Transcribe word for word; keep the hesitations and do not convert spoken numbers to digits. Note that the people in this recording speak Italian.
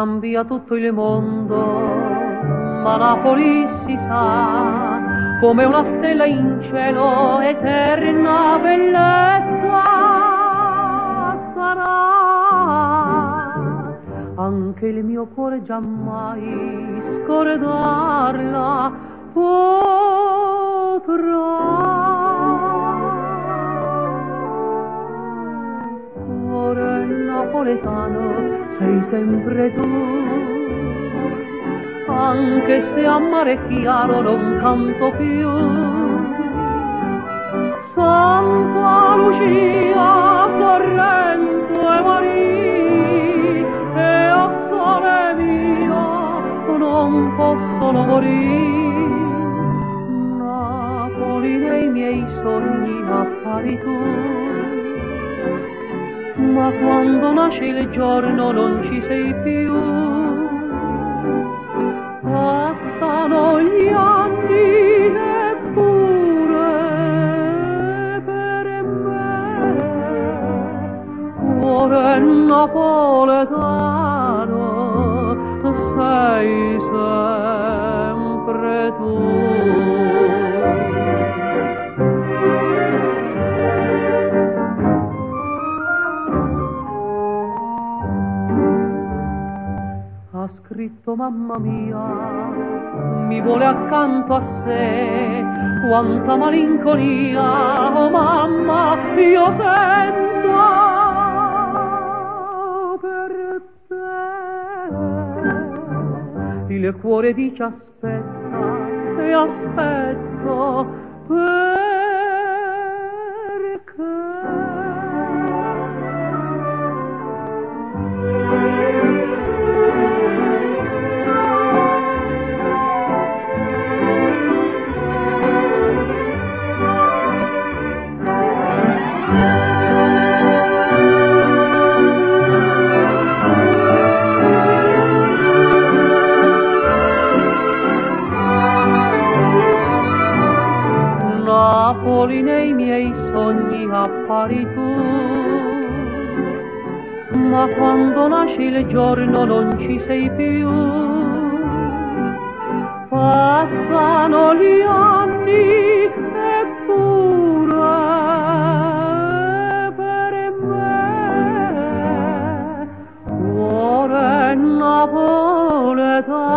cambia tutto il mondo, ma Napoli si sa come una stella in cielo, eterna bellezza sarà. Anche il mio cuore giammai scordarla potrà. Cuore napoletano, sei sempre tu, anche se a mare chiaro non canto più. Santa Lucia, Sorrento e Maria, e a sole mio non possono morire. Napoli nei miei sogni appari tu, ma quando nasce il giorno non ci sei più. Passano gli anni eppure per me cuore napoletano sei sempre tu. Ha scritto mamma mia, mi vuole accanto a sé, quanta malinconia, oh mamma, io sento per te. Il cuore dice aspetta e aspetto perché. Napoli nei miei sogni appari tu, ma quando nasce il giorno non ci sei più. Passano gli anni eppure per me cuore napoletano